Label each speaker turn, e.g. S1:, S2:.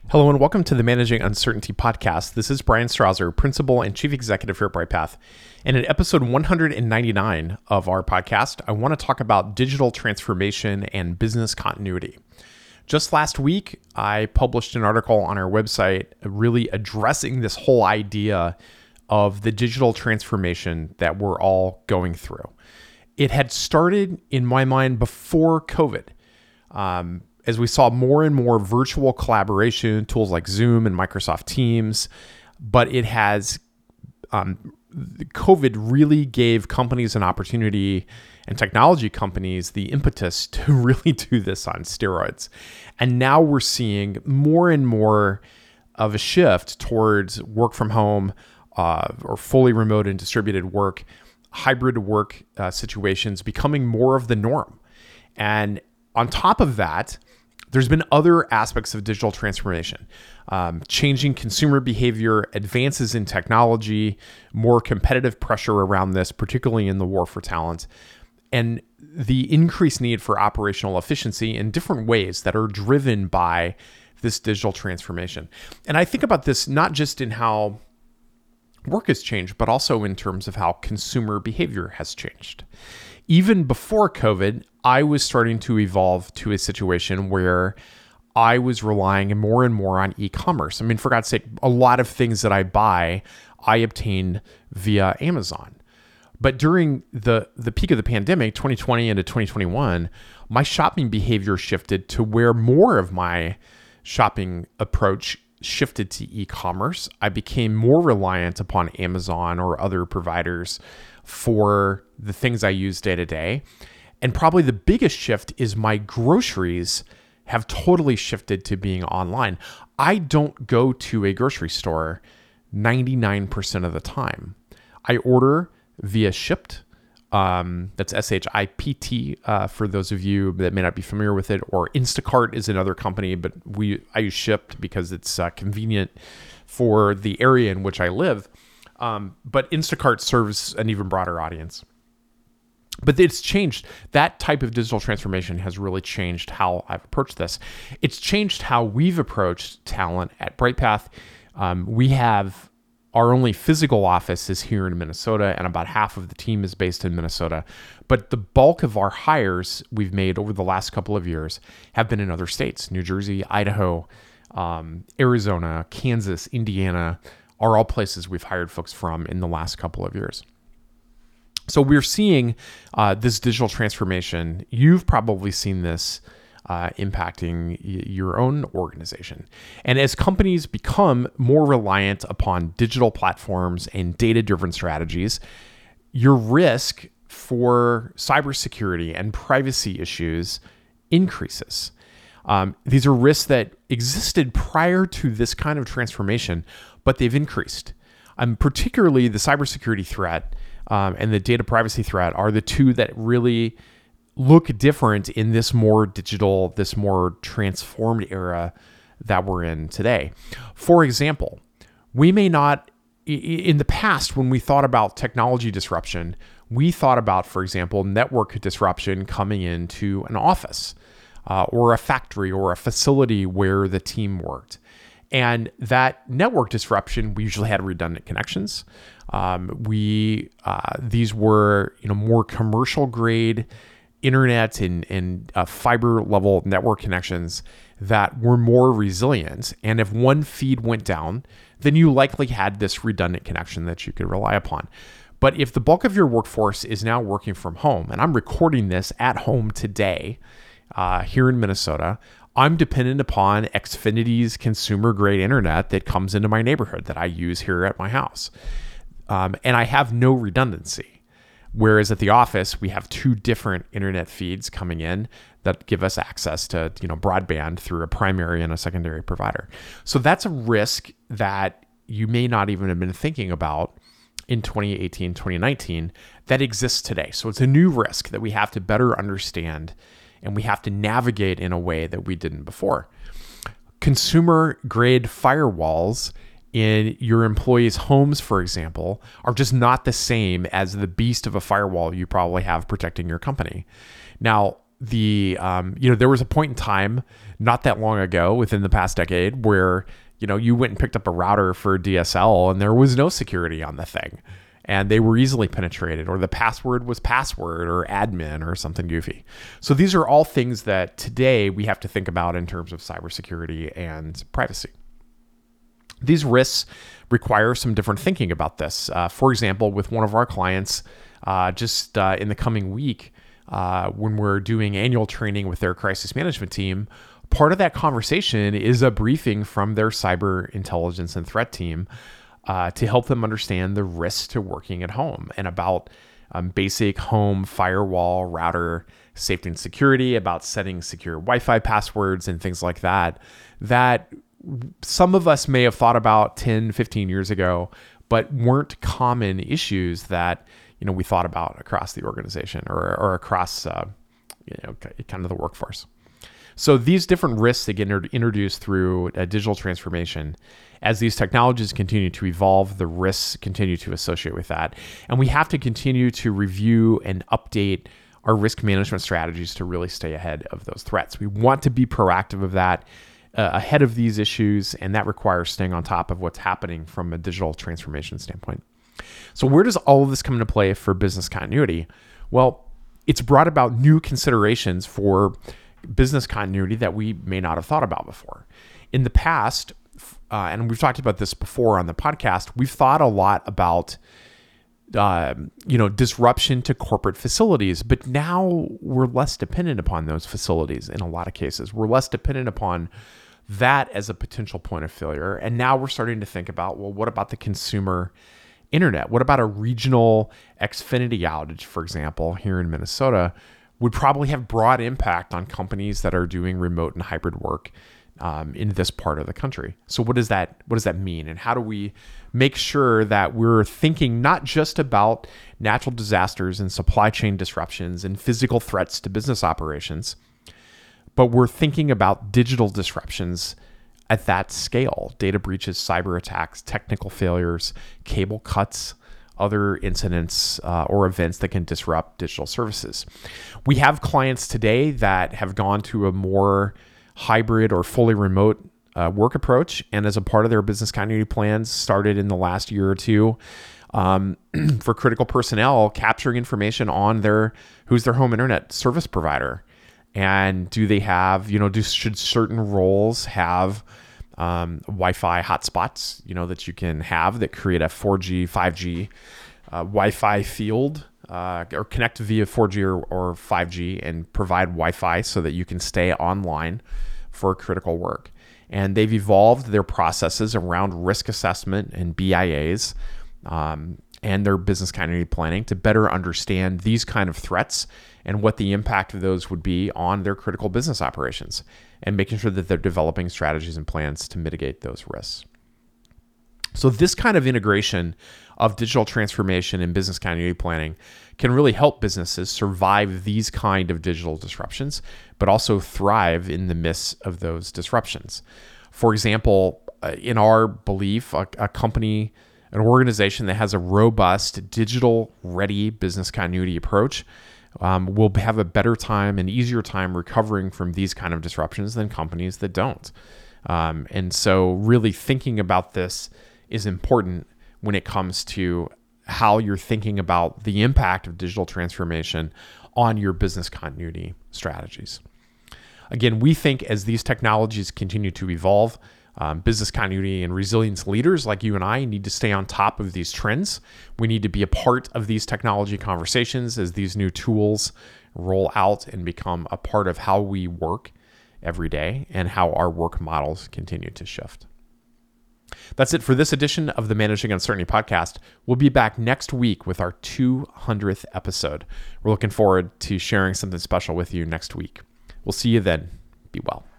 S1: Hello and welcome to the Managing Uncertainty podcast. This is Brian Strawser, Principal and Chief Executive here at BrightPath. And in episode 199 of our podcast, I want to talk about digital transformation and business continuity. Just last week, I published an article on our website really addressing this whole idea of the digital transformation that we're all going through. It had started in my mind before COVID. As we saw more and more virtual collaboration, tools like Zoom and Microsoft Teams, but it has, COVID really gave companies an opportunity and technology companies the impetus to really do this on steroids. And now we're seeing more and more of a shift towards work from home or fully remote and distributed work, hybrid work situations becoming more of the norm. And on top of that, there's been other aspects of digital transformation, changing consumer behavior, advances in technology, more competitive pressure around this, particularly in the war for talent, and the increased need for operational efficiency in different ways that are driven by this digital transformation. And I think about this not just in how work has changed, but also in terms of how consumer behavior has changed. Even before COVID, I was starting to evolve to a situation where I was relying more and more on e-commerce. I mean, for God's sake, a lot of things that I buy, I obtain via Amazon. But during the peak of the pandemic, 2020 into 2021, my shopping behavior shifted to where more of my shopping approach shifted to e-commerce. I became more reliant upon Amazon or other providers for the things I use day to day. And probably the biggest shift is my groceries have totally shifted to being online. I don't go to a grocery store 99% of the time. I order via Shipt. That's SHIPT for those of you that may not be familiar with it, or Instacart is another company, but I use Shipt because it's convenient for the area in which I live. But Instacart serves an even broader audience. But it's changed. That type of digital transformation has really changed how I've approached this. It's changed how we've approached talent at BrightPath. We have our only physical office is here in Minnesota, and about half of the team is based in Minnesota. But the bulk of our hires we've made over the last couple of years have been in other states. New Jersey, Idaho, Arizona, Kansas, Indiana are all places we've hired folks from in the last couple of years. So we're seeing this digital transformation. You've probably seen this impacting your own organization. And as companies become more reliant upon digital platforms and data-driven strategies, your risk for cybersecurity and privacy issues increases. These are risks that existed prior to this kind of transformation, but they've increased. Particularly the cybersecurity threat and the data privacy threat are the two that really look different in this more digital, this more transformed era that we're in today. For example, we may not, in the past, when we thought about technology disruption, we thought about, for example, network disruption coming into an office or a factory or a facility where the team worked. And that network disruption, we usually had redundant connections. These were more commercial grade internet and fiber level network connections that were more resilient. And if one feed went down, then you likely had this redundant connection that you could rely upon. But if the bulk of your workforce is now working from home, and I'm recording this at home today here in Minnesota, I'm dependent upon Xfinity's consumer grade internet that comes into my neighborhood that I use here at my house. And I have no redundancy. Whereas at the office, we have two different internet feeds coming in that give us access to broadband through a primary and a secondary provider. So that's a risk that you may not even have been thinking about in 2018, 2019 that exists today. So it's a new risk that we have to better understand and we have to navigate in a way that we didn't before. Consumer grade firewalls in your employees' homes, for example, are just not the same as the beast of a firewall you probably have protecting your company. Now, there was a point in time not that long ago within the past decade where, you went and picked up a router for DSL and there was no security on the thing and they were easily penetrated, or the password was password or admin or something goofy. So these are all things that today we have to think about in terms of cybersecurity and privacy. These risks require some different thinking about this. For example, with one of our clients, in the coming week, when we're doing annual training with their crisis management team, part of that conversation is a briefing from their cyber intelligence and threat team to help them understand the risks to working at home and about basic home firewall, router safety and security, about setting secure Wi-Fi passwords and things like that some of us may have thought about 10, 15 years ago, but weren't common issues that we thought about across the organization or across kind of the workforce. So these different risks that get introduced through digital transformation, as these technologies continue to evolve, the risks continue to associate with that. And we have to continue to review and update our risk management strategies to really stay ahead of those threats. We want to be proactive of that, ahead of these issues, and that requires staying on top of what's happening from a digital transformation standpoint. So where does all of this come into play for business continuity? Well, it's brought about new considerations for business continuity that we may not have thought about before. In the past, and we've talked about this before on the podcast, we've thought a lot about disruption to corporate facilities, but now we're less dependent upon those facilities in a lot of cases. We're less dependent upon that as a potential point of failure. And now we're starting to think about, well, what about the consumer internet? What about a regional Xfinity outage, for example, here in Minnesota, would probably have broad impact on companies that are doing remote and hybrid work in this part of the country. So what does that mean? And how do we make sure that we're thinking not just about natural disasters and supply chain disruptions and physical threats to business operations, but we're thinking about digital disruptions at that scale: data breaches, cyber attacks, technical failures, cable cuts, other incidents or events that can disrupt digital services. We have clients today that have gone to a more hybrid or fully remote work approach, and as a part of their business continuity plans started in the last year or two, for critical personnel, capturing information on who's their home internet service provider, and do they have, should certain roles have Wi-Fi hotspots, that you can have that create a 4G, 5G Wi-Fi field, or connect via 4G or 5G and provide Wi-Fi so that you can stay online for critical work. And they've evolved their processes around risk assessment and BIAs and their business continuity planning to better understand these kind of threats and what the impact of those would be on their critical business operations, and making sure that they're developing strategies and plans to mitigate those risks. So this kind of integration of digital transformation and business continuity planning can really help businesses survive these kind of digital disruptions, but also thrive in the midst of those disruptions. For example, in our belief, a company, an organization that has a robust digital-ready business continuity approach will have a better time and easier time recovering from these kind of disruptions than companies that don't. And so really thinking about this is important when it comes to how you're thinking about the impact of digital transformation on your business continuity strategies. Again, we think as these technologies continue to evolve, business continuity and resilience leaders like you and I need to stay on top of these trends. We need to be a part of these technology conversations as these new tools roll out and become a part of how we work every day and how our work models continue to shift. That's it for this edition of the Managing Uncertainty podcast. We'll be back next week with our 200th episode. We're looking forward to sharing something special with you next week. We'll see you then. Be well.